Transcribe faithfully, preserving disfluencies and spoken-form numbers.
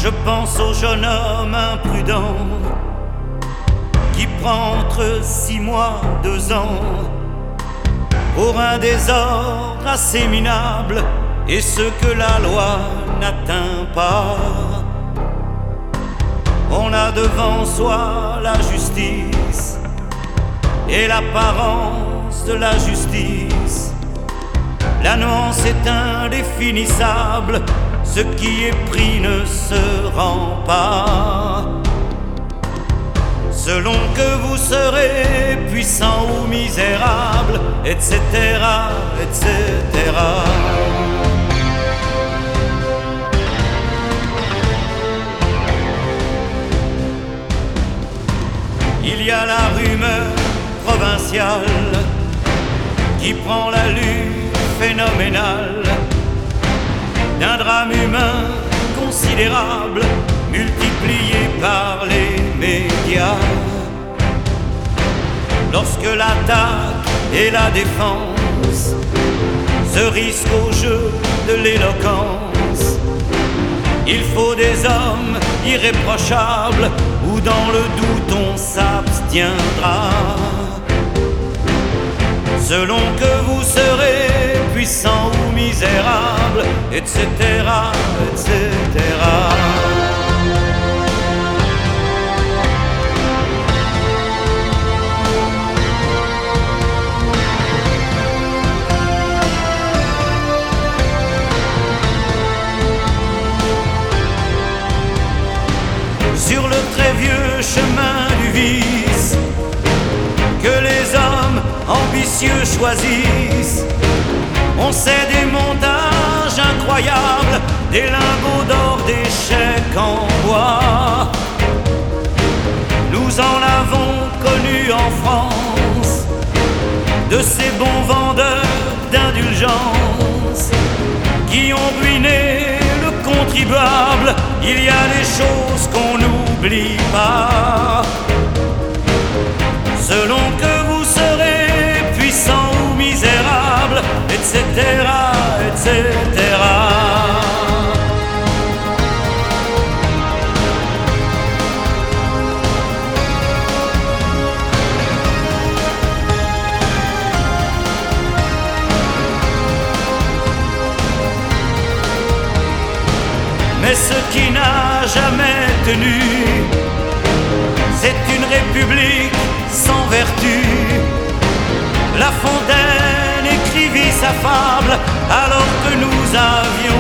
Je pense au jeune homme imprudent qui prend entre six mois, deux ans pour un désordre assez minable et ce que la loi n'atteint pas. On a devant soi la justice et l'apparence de la justice. La nuance est indéfinissable, ce qui est pris ne se rend pas. Selon que vous serez puissant ou misérable, et cetera, et cetera. Il y a la rumeur provinciale qui prend l'allure phénoménale d'un drame humain considérable multiplié par les médias. Lorsque l'attaque et la défense se risquent au jeu de l'éloquence, il faut des hommes irréprochables ou dans le doute on s'abstiendra. Selon que vous serez puissant ou misérable, et cetera, et cetera. Sur le très vieux chemin du vice que les hommes ambitieux choisissent, on sait des montages incroyables, des lingots d'or, des chèques en bois. Nous en avons connu en France de ces bons vendeurs d'indulgence qui ont ruiné le contribuable. Il y a des choses qu'on n'oublie pas. Selon que vous serez puissant ou misérable, et cetera, et cetera. Mais ce qui n'a jamais tenu, c'est une république sans vertu. La Fontaine écrivit sa fable alors que nous avions